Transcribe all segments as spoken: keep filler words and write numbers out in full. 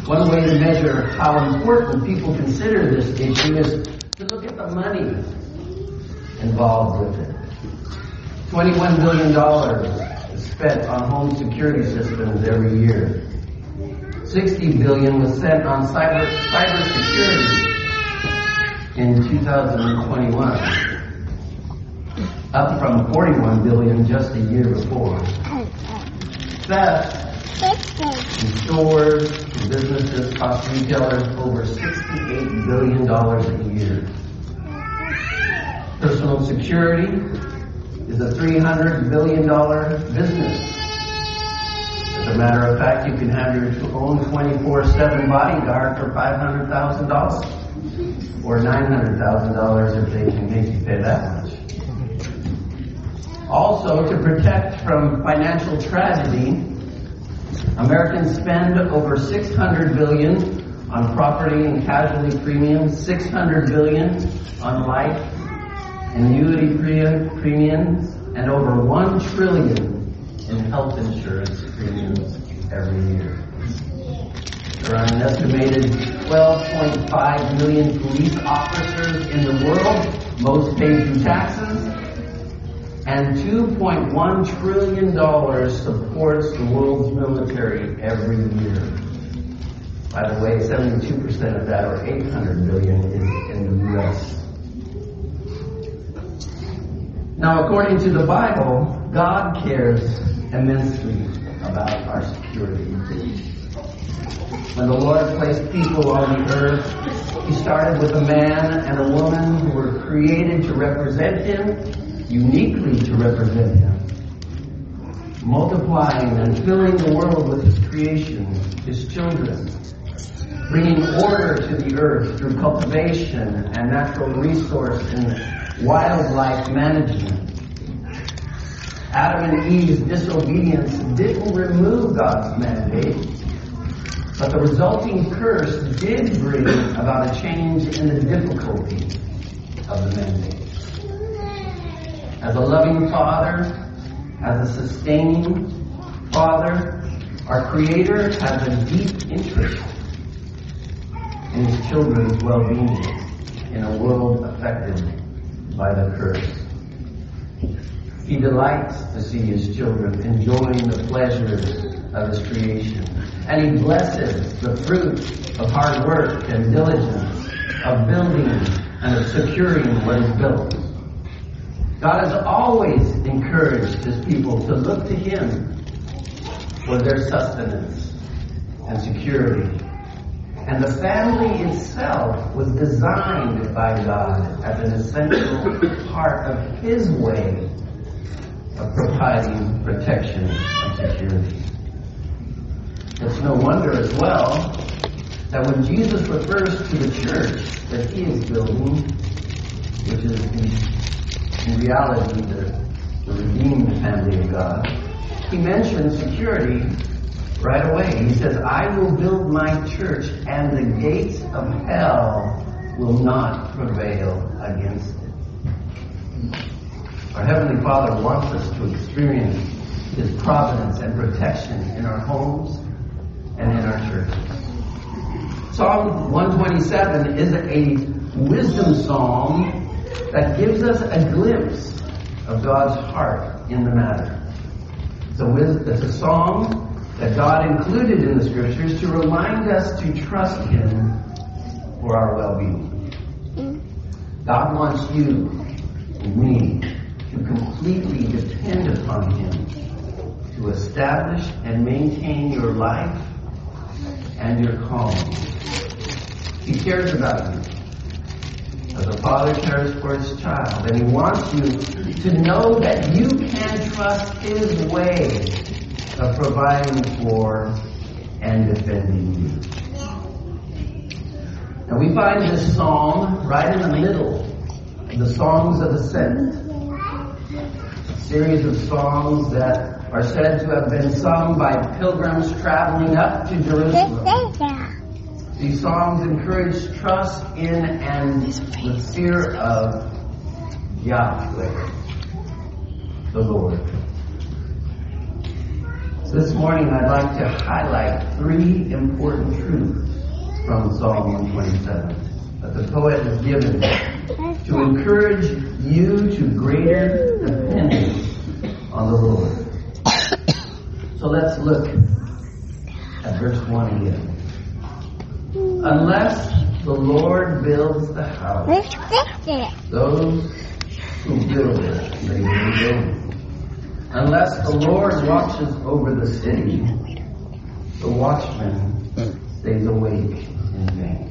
One way to measure how important people consider this issue is to look at the money involved with it. twenty-one billion dollars is spent on home security systems every year. sixty billion dollars was spent on cyber cybersecurity in two thousand twenty-one, up from forty-one billion dollars just a year before. Theft in stores and businesses cost retailers over sixty-eight billion dollars a year. Personal security is a three hundred billion dollars business. As a matter of fact, you can have your own twenty-four seven bodyguard for five hundred thousand dollars. Or nine hundred thousand dollars if they can make you pay that much. Also, to protect from financial tragedy, Americans spend over six hundred billion dollars on property and casualty premiums, six hundred billion dollars on life annuity premiums, and over one trillion dollars in health insurance premiums every year. There are an estimated twelve point five million police officers in the world, most paid through taxes, and two point one trillion dollars supports the world's military every year. By the way, seventy-two percent of that, or eight hundred billion dollars, is in the U S. Now, according to the Bible, God cares immensely about our security. When the Lord placed people on the earth, He started with a man and a woman who were created to represent Him, uniquely to represent Him, multiplying and filling the world with His creation, His children, bringing order to the earth through cultivation and natural resource and wildlife management. Adam and Eve's disobedience didn't remove God's mandate, but the resulting curse did bring about a change in the difficulty of the mandate. As a loving Father, as a sustaining Father, our Creator has a deep interest in His children's well-being in a world affected by the curse. He delights to see His children enjoying the pleasures of His creation. And He blesses the fruit of hard work and diligence, of building and of securing what is built. God has always encouraged His people to look to Him for their sustenance and security. And the family itself was designed by God as an essential part of His way of providing protection and security. It's no wonder as well that when Jesus refers to the church that He is building, which is in, in reality the, the redeemed family of God, He mentions security right away. He says, I will build my church and the gates of hell will not prevail against it. Our Heavenly Father wants us to experience His providence and protection in our homes and in our churches. Psalm one twenty-seven is a wisdom psalm that gives us a glimpse of God's heart in the matter. It's a, it's a song that God included in the Scriptures to remind us to trust Him for our well-being. God wants you and me to completely depend upon Him to establish and maintain your life and your calling. He cares about you as a father cares for his child, and He wants you to know that you can trust His way of providing for and defending you. Now we find this psalm right in the middle of the Songs of Ascent, a series of songs that are said to have been sung by pilgrims traveling up to Jerusalem. These songs encourage trust in and the fear of Yahweh, the Lord. So this morning I'd like to highlight three important truths Psalm one twenty-seven that the poet has given to encourage you to greater dependence on the Lord. So let's look at verse one again. Unless the Lord builds the house, those who build it labor in vain. Unless the Lord watches over the city, the watchman stays awake in vain.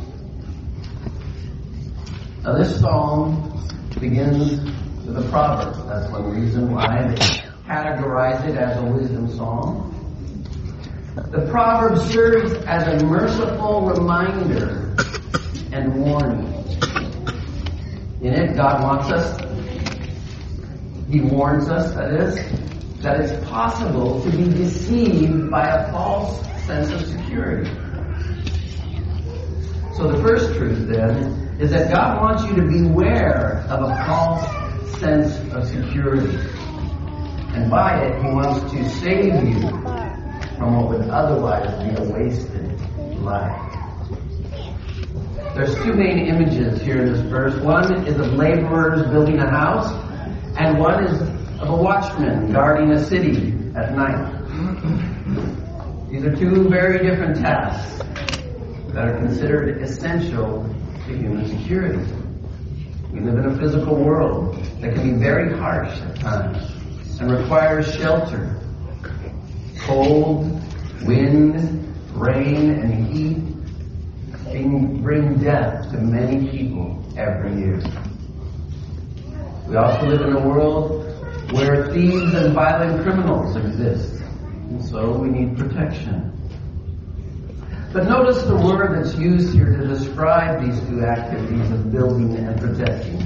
Now this psalm begins with a proverb. That's one reason why they categorize it as a wisdom psalm. The proverb serves as a merciful reminder and warning. In it, God wants us, He warns us, that is, that it's possible to be deceived by a false sense of security. So the first truth, then, is that God wants you to beware of a false sense of security. And by it, He wants to save you from what would otherwise be a wasted life. There's two main images here in this verse. One is of laborers building a house, and one is of a watchman guarding a city at night. These are two very different tasks that are considered essential to human security. We live in a physical world that can be very harsh at times and requires shelter. Cold, wind, rain, and heat bring death to many people every year. We also live in a world where thieves and violent criminals exist, and so we need protection. But notice the word that's used here to describe these two activities of building and protecting.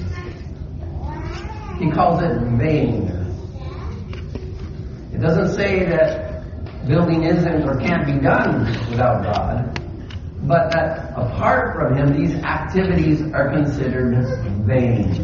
He calls it vain. It doesn't say that building isn't or can't be done without God, but that apart from Him, these activities are considered vain.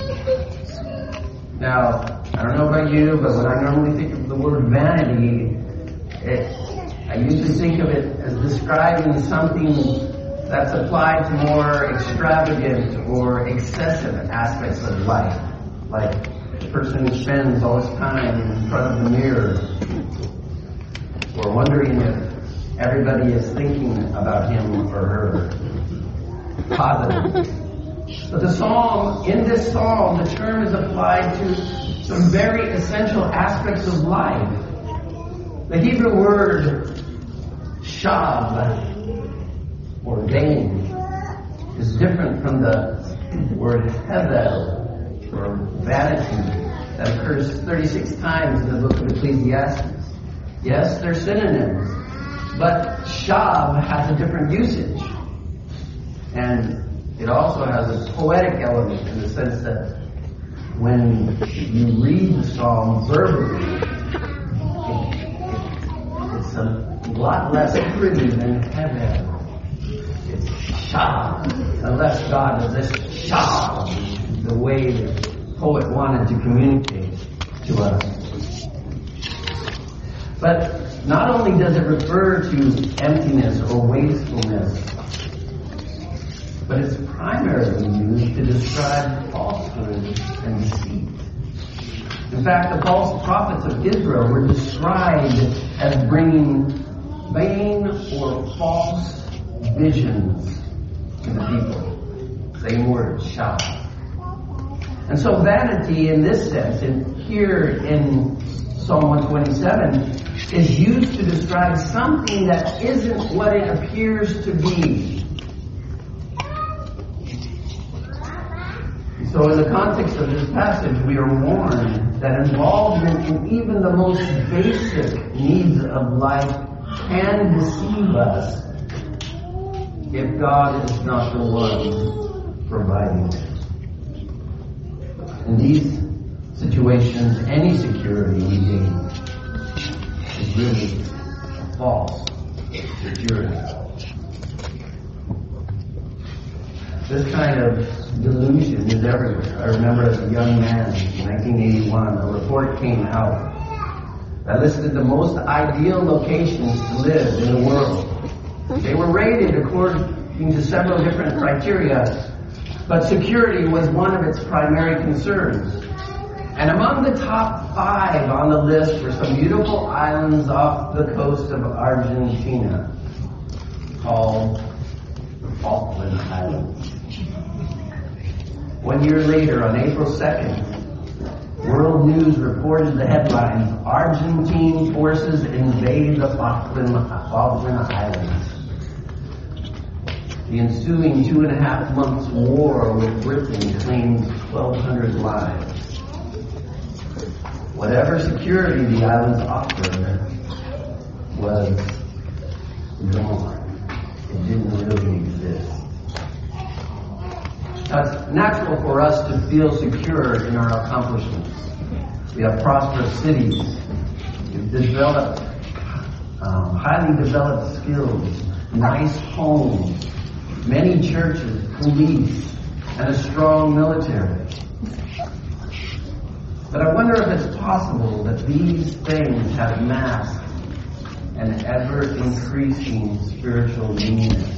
Now, I don't know about you, but when I normally think of the word vanity, it, I usually think of it as describing something that's applied to more extravagant or excessive aspects of life, like a person who spends all his time in front of the mirror, or wondering if everybody is thinking about him or her positively. But the psalm, in this psalm, the term is applied to some very essential aspects of life. The Hebrew word shab, or vain, is different from the word hevel, or vanity, that occurs thirty-six times in the book of Ecclesiastes. Yes, they're synonyms, but shab has a different usage. And it also has a poetic element in the sense that when you read the psalm verbally, it, it, it's a lot less pretty than hevel. It's shab, unless God is this shab, the way the poet wanted to communicate to us. But not only does it refer to emptiness or wastefulness, but it's primarily used to describe falsehood and deceit. In fact, the false prophets of Israel were described as bringing vain or false visions to the people. Same word, shab. And so vanity in this sense, and here in Psalm one twenty-seven, is used to describe something that isn't what it appears to be. So in the context of this passage, we are warned that involvement in even the most basic needs of life can deceive us if God is not the one providing it. In these situations, any security we gain is really false security. This kind of delusion is everywhere. I remember as a young man in nineteen eighty-one, a report came out that listed the most ideal locations to live in the world. They were rated according, into several different criteria, but security was one of its primary concerns. And among the top five on the list were some beautiful islands off the coast of Argentina called the Falkland Islands. One year later, on April second, World News reported the headlines, Argentine forces invade the Falkland, Falkland Islands. The ensuing two and a half months war with Britain claimed twelve hundred lives. Whatever security the islands offered was gone. It didn't really exist. Now, it's natural for us to feel secure in our accomplishments. We have prosperous cities. We've developed um, highly developed skills, nice homes, many churches, police, and a strong military. But I wonder if it's possible that these things have masked an ever-increasing spiritual neediness.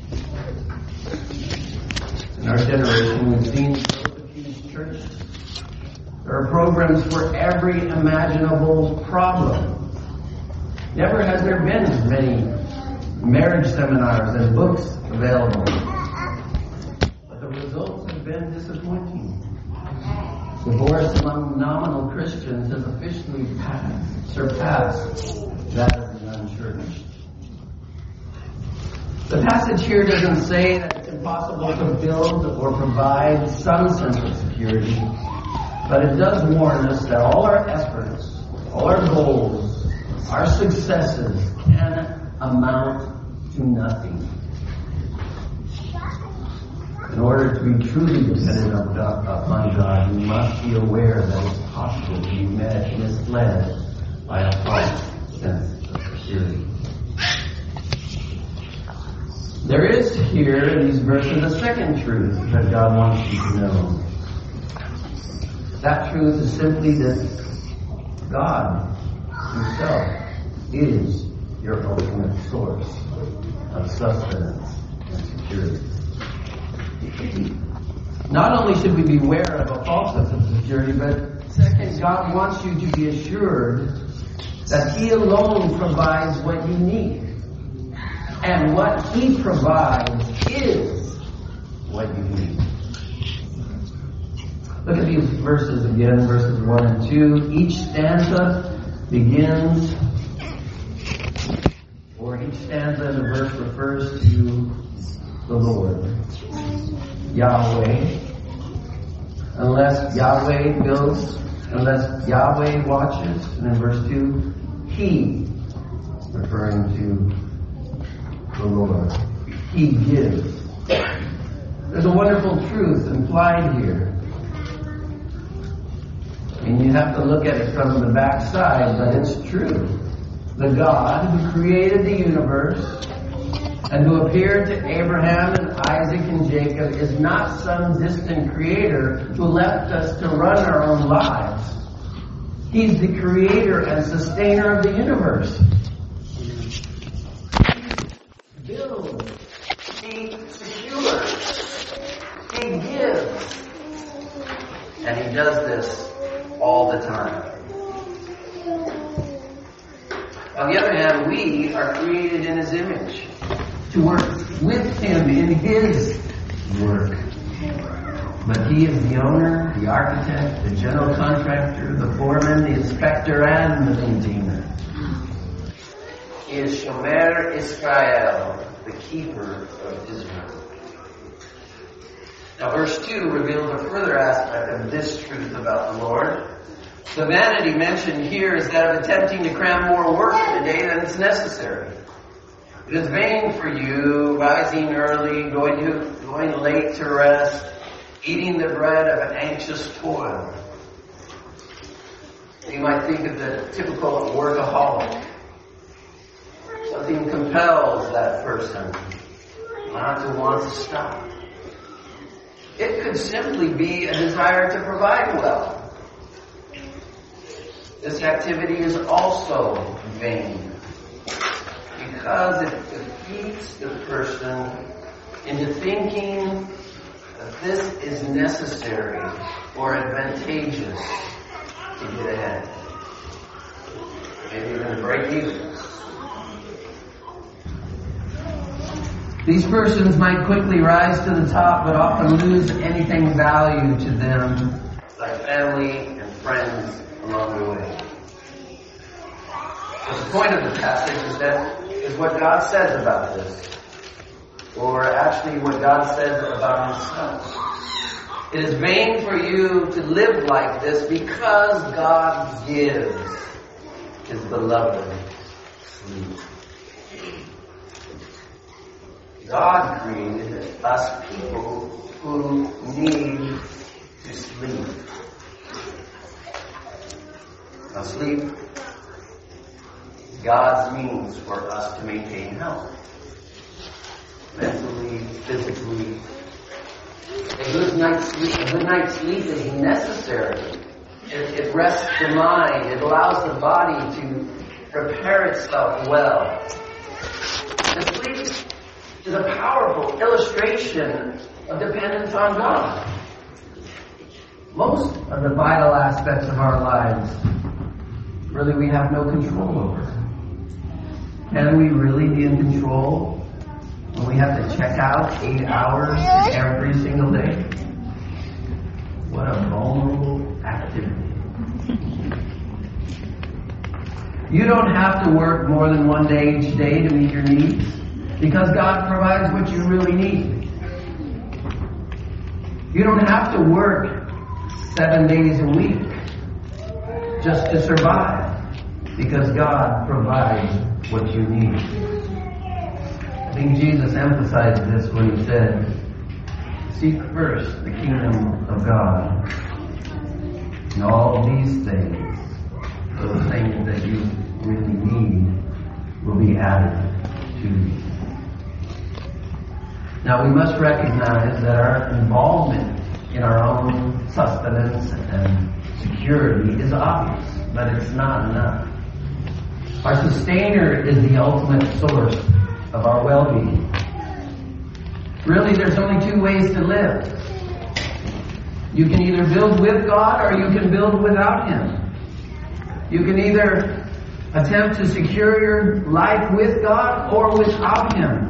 In our generation, we've seen these churches. There are programs for every imaginable problem. Never has there been as many marriage seminars and books available. But the results have been disappointing. Divorce among nominal Christians has officially passed, surpassed that of the unchurched. The passage here doesn't say that it's impossible to build or provide some sense of security, but it does warn us that all our efforts, all our goals, our successes can amount to nothing. In order to be truly dependent on God, upon God, we must be aware that it's possible to be med- misled by a false sense of security. There is here in these verses a second truth that God wants you to know. That truth is simply that God Himself is your ultimate source of sustenance and security. Not only should we beware of a false sense of security, but second, God wants you to be assured that He alone provides what you need. And what He provides is what you need. Look at these verses again, verses one and two. Each stanza begins, or each stanza in the verse refers to the Lord. Yahweh. Unless Yahweh builds, unless Yahweh watches. And in verse two, He, referring to the Lord. He gives. There's a wonderful truth implied here. And you have to look at it from the backside, but it's true. The God who created the universe and who appeared to Abraham and Isaac and Jacob is not some distant creator who left us to run our own lives. He's the creator and sustainer of the universe. He builds. He secures. He gives. And He does this all the time. On the other hand, we are created in His image to work with Him in His work. But He is the owner, the architect, the general contractor, the foreman, the inspector, and the maintainer. He is Shomer Israel, the keeper of Israel. Now verse two reveals a further aspect of this truth about the Lord. The vanity mentioned here is that of attempting to cram more work in a day than is necessary. It is vain for you, rising early, going to going late to rest, eating the bread of an anxious toil. You might think of the typical workaholic. Something compels that person not to want to stop. It could simply be a desire to provide well. This activity is also vain because it defeats the person into thinking that this is necessary or advantageous to get ahead. Maybe even break even. These persons might quickly rise to the top, but often lose anything value to them, like family and friends along the way. But the point of the passage is that is what God says about this, or actually what God says about Himself. It is vain for you to live like this because God gives His beloved sleep. God created us people who need to sleep. Now, sleep, God's means for us to maintain health. Mentally, physically. A good night's sleep, a good night's sleep is necessary. It, it rests the mind. It allows the body to repair itself well. The sleep is a powerful illustration of dependence on God. Most of the vital aspects of our lives, really, we have no control over. Can we really be in control when we have to check out eight hours every single day? What a vulnerable activity. You don't have to work more than one day each day to meet your needs, because God provides what you really need. You don't have to work seven days a week just to survive, because God provides what you need. I think Jesus emphasized this when He said, seek first the kingdom of God, and all these things, those things that you really need, will be added to you. Now, we must recognize that our involvement in our own sustenance and security is obvious, but it's not enough. Our sustainer is the ultimate source of our well-being. Really, there's only two ways to live. You can either build with God or you can build without Him. You can either attempt to secure your life with God or without Him.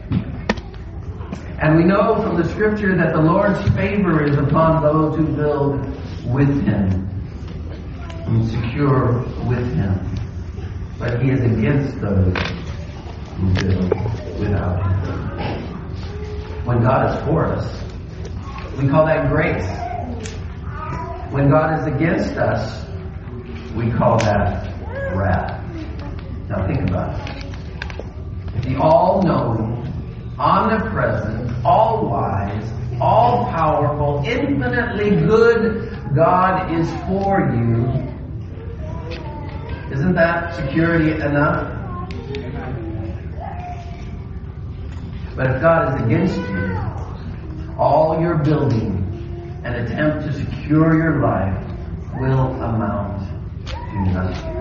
And we know from the Scripture that the Lord's favor is upon those who build with Him and secure with Him. But He is against those who build without Him. When God is for us, we call that grace. When God is against us, we call that wrath. Now think about it. If the all-knowing, omnipresent, all-wise, all-powerful, infinitely good God is for you, isn't that security enough? But if God is against you, all your building and attempt to secure your life will amount to nothing.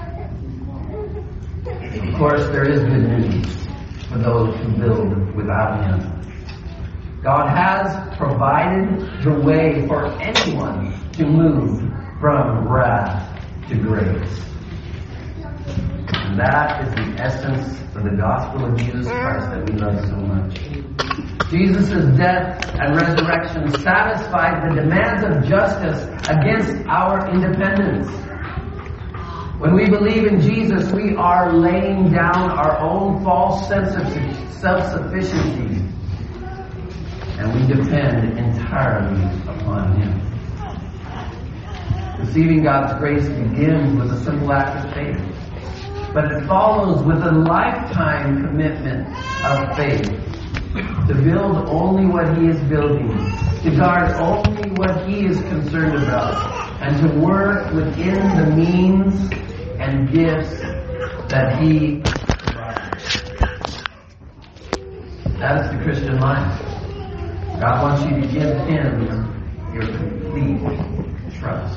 Of course, there is good news for those who build without Him. God has provided the way for anyone to move from wrath to grace. And that is the essence of the gospel of Jesus Christ that we love so much. Jesus' death and resurrection satisfied the demands of justice against our independence. When we believe in Jesus, we are laying down our own false sense of self-sufficiency, and we depend entirely upon Him. Receiving God's grace begins with a simple act of faith, but it follows with a lifetime commitment of faith to build only what He is building, to guard only what He is concerned about, and to work within the means and gifts that He provides. That is the Christian life. God wants you to give Him your complete trust.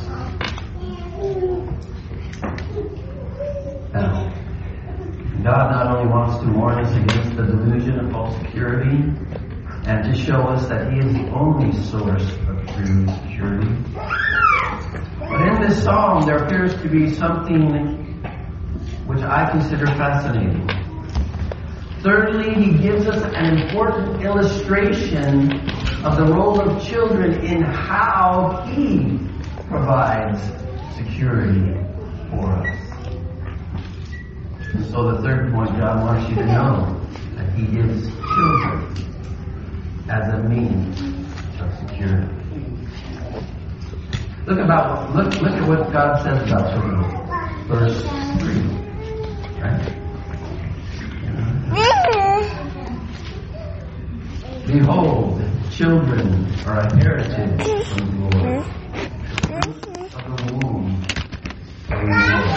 Now, God not only wants to warn us against the delusion of false security, and to show us that He is the only source of true security. But in this psalm, there appears to be something which I consider fascinating. Thirdly, he gives us an important illustration of the role of children in how He provides security for us. And so the third point, God wants you to know that He gives children as a means of security. Look about look look at what God says about children. Verse three. Right? Behold, children are a heritage from the Lord. Of the womb, a reward.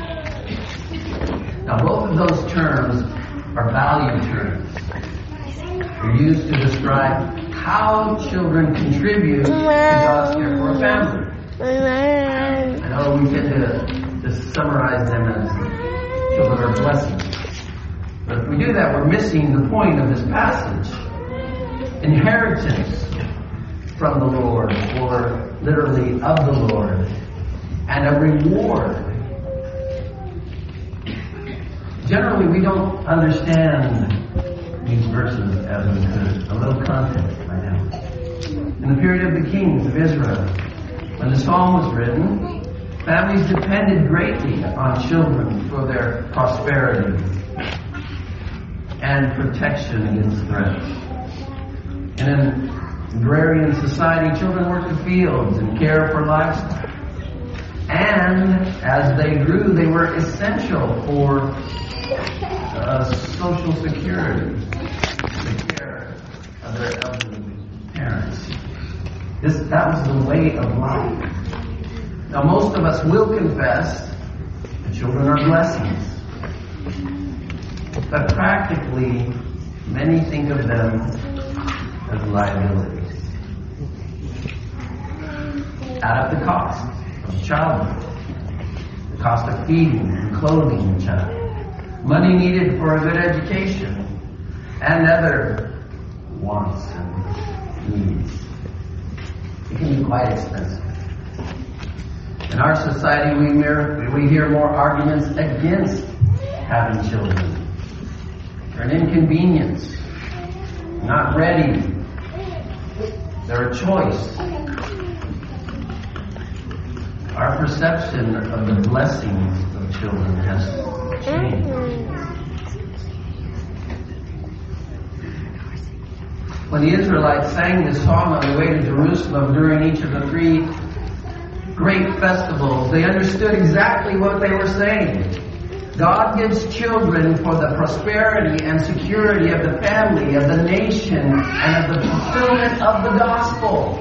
Now, both of those terms are value terms. They're used to describe how children contribute to God's care for a family. I know we tend to, to summarize them as children are blessings. But if we do that, we're missing the point of this passage. Inheritance from the Lord, or literally of the Lord, and a reward. Generally, we don't understand these verses as we could. A little context right now. In the period of the kings of Israel, when the psalm was written, families depended greatly on children for their prosperity and protection against threats. In an agrarian society, children worked the fields and cared for livestock. And as they grew, they were essential for uh, social security, the care of their elderly parents. This, that was the way of life. Now, most of us will confess that children are blessings. But practically, many think of them as liabilities. Add up the cost of childhood, the cost of feeding and clothing the child, money needed for a good education, and other wants and needs. It can be quite expensive. In our society, we hear, we hear more arguments against having children. They're an inconvenience, not ready. They're a choice. Our perception of the blessings of children has changed. When the Israelites sang this song on the way to Jerusalem during each of the three great festivals, they understood exactly what they were saying. God gives children for the prosperity and security of the family, of the nation, and of the fulfillment of the gospel.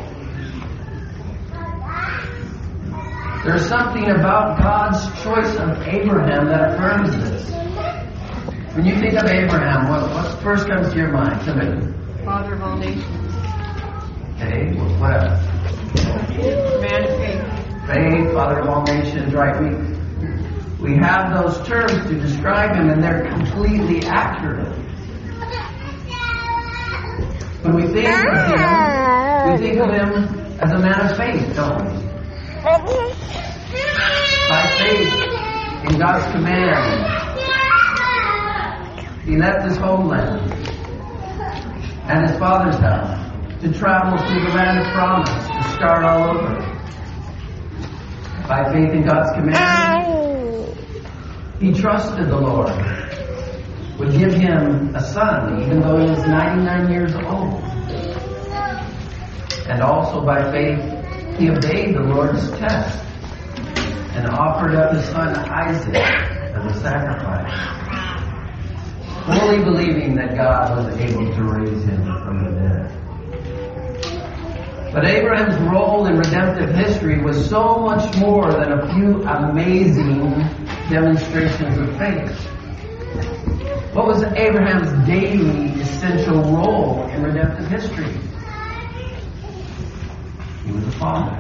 There's something about God's choice of Abraham that affirms this. When you think of Abraham, what, what first comes to your mind? Somebody. Father of all nations. Okay, what else? Man of faith. Faith, Father of all nations, right? We, we have those terms to describe him, and they're completely accurate. When we think of him, we think of him as a man of faith, don't we? By faith in God's command, he left his homeland and his father's house to travel through the land of promise, to start all over. By faith in God's command, he trusted the Lord would give him a son, even though he was ninety-nine years old. And also by faith, he obeyed the Lord's test and offered up his son Isaac as a sacrifice, fully believing that God was able to raise him from the dead. But Abraham's role in redemptive history was so much more than a few amazing demonstrations of faith. What was Abraham's daily essential role in redemptive history? He was a father.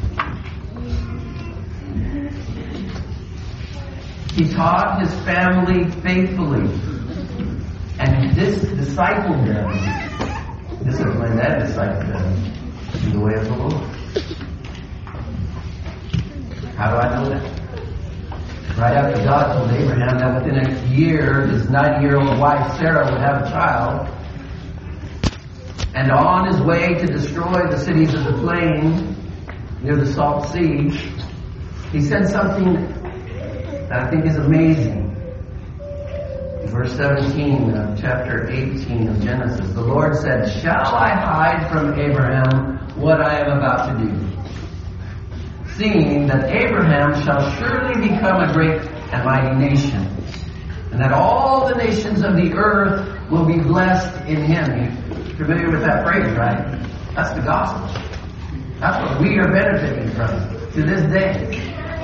He taught his family faithfully and this discipled them discipline that is like uh, in the way of the Lord. How do I know that? Right after God told Abraham that within a year his ninety-year-old wife Sarah would have a child, and on his way to destroy the cities of the plain near the Salt Sea, he said something that I think is amazing. Verse seventeen of chapter eighteen of Genesis, the Lord said, "Shall I hide from Abraham what I am about to do? Seeing that Abraham shall surely become a great and mighty nation, and that all the nations of the earth will be blessed in him." You're familiar with that phrase, right? That's the gospel. That's what we are benefiting from to this day.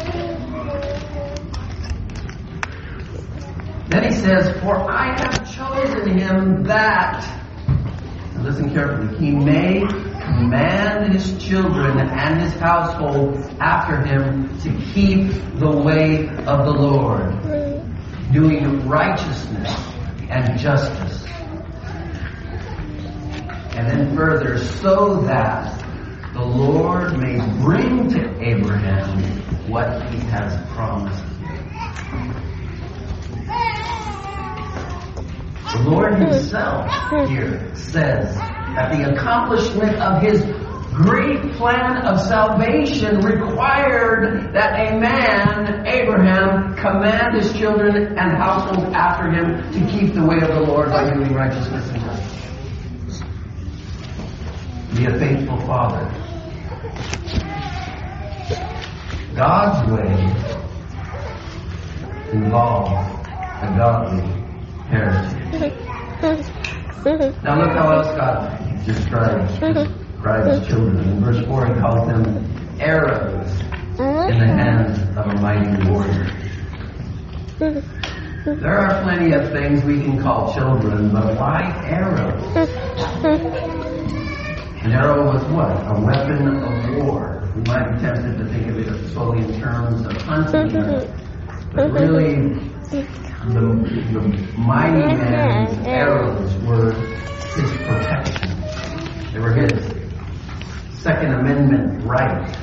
Then he says, "For I have chosen him that," now listen carefully, "he may command his children and his household after him to keep the way of the Lord, doing righteousness and justice." And then further, "so that the Lord may bring to Abraham what he has promised." The Lord himself here says that the accomplishment of his great plan of salvation required that a man, Abraham, command his children and household after him to keep the way of the Lord by doing righteousness and justice. Be a faithful father. God's way involves a godly heritage. Now look how else God describes, describes children. In verse four, he calls them arrows in the hands of a mighty warrior. There are plenty of things we can call children, but why arrows? An arrow was what? A weapon of war. We might be tempted to think of it solely in terms of hunting, but really, the, the mighty man's arrows were his protection. They were his Second Amendment right.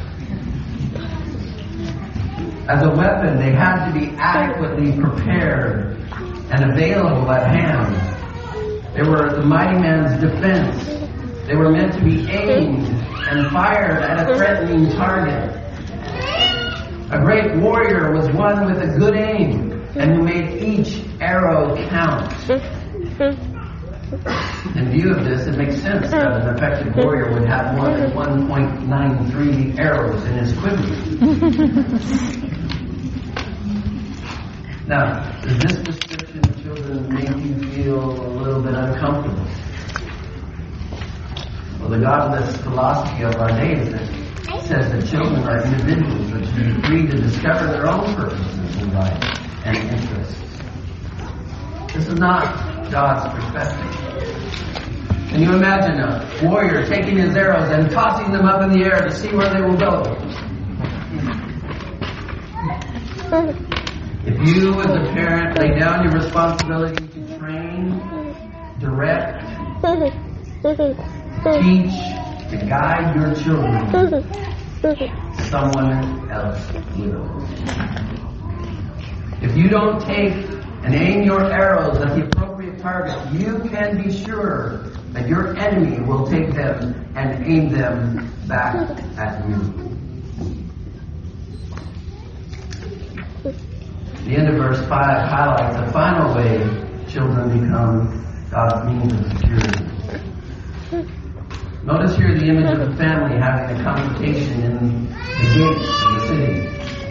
As a weapon, they had to be adequately prepared and available at hand. They were the mighty man's defense. They were meant to be aimed and fired at a threatening target. A great warrior was one with a good aim and who made each arrow count. In view of this, it makes sense that an effective warrior would have more than one point nine three arrows in his quiver. Now, does this description of children make you feel a little bit uncomfortable? Well, the godless philosophy of our days says that children are individuals that should be free to discover their own purposes in life and interests. This is not God's perspective. Can you imagine a warrior taking his arrows and tossing them up in the air to see where they will go? If you, as a parent, lay down your responsibility to train, direct, teach, to guide your children, someone else will. If you don't take and aim your arrows at the appropriate target, you can be sure that your enemy will take them and aim them back at you. The end of verse five highlights the final way children become God's means of security. Notice here the image of a family having a convocation in the gates of the city.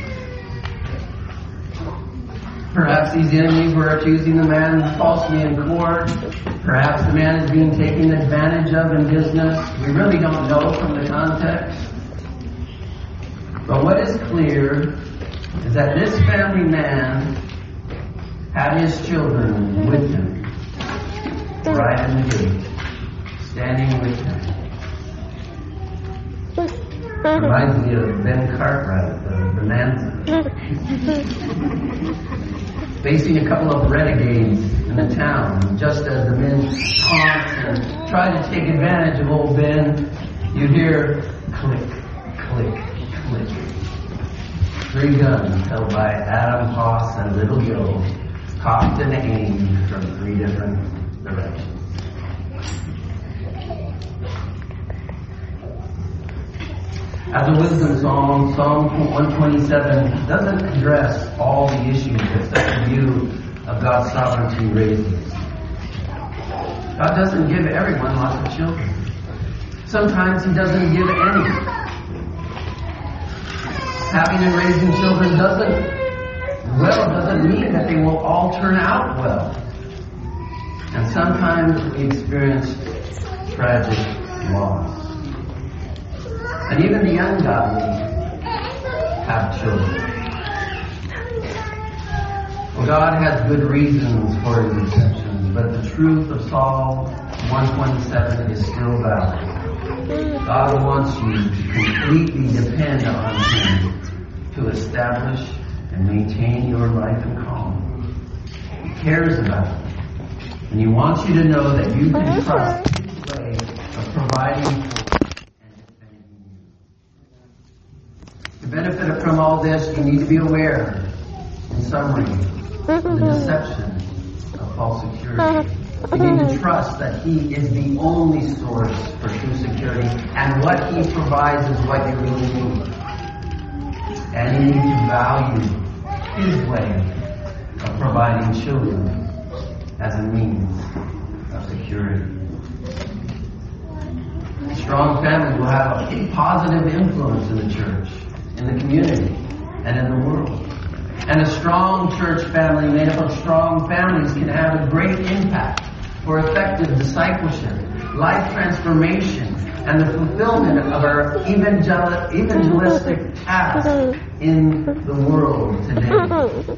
Perhaps these enemies were accusing the man falsely in court. Perhaps the man is being taken advantage of in business. We really don't know from the context. But what is clear is that this family man had his children with him, right in the gate, standing with him. Reminds me of Ben Cartwright, the Bonanza. Facing a couple of renegades in the town. Just as the men taunted and tried to take advantage of old Ben, you hear click, click, click. Three guns held by Adam Hoss and Little Joe, cocked and aimed from three different directions. As a wisdom song, Psalm one twenty-seven doesn't address all the issues that such a view of God's sovereignty raises. God doesn't give everyone lots of children. Sometimes He doesn't give any. Having and raising children doesn't, well, doesn't mean that they will all turn out well. And sometimes we experience tragic loss. And even the ungodly have children. Well, God has good reasons for His exceptions, but the truth of Psalm one twenty-seven is still valid. God wants you to completely depend on Him to establish and maintain your life in calm. He cares about it. And He wants you to know that you can trust His way of providing for To benefit from all this, you need to be aware, in summary, of the deception of false security. You need to trust that He is the only source for true security, and what He provides is what you really need. And you need to value His way of providing children as a means of security. A strong family will have a positive influence in the church, in the community, and in the world. And a strong church family made up of strong families can have a great impact for effective discipleship, life transformation, and the fulfillment of our evangel- evangelistic task in the world today.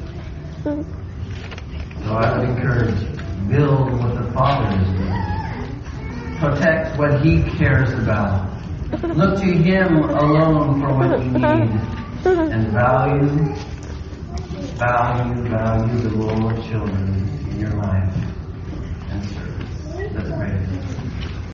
So I would encourage you, build what the Father is doing. Protect what He cares about. Look to Him alone for what you need. And value, value, value the role of children in your life and service.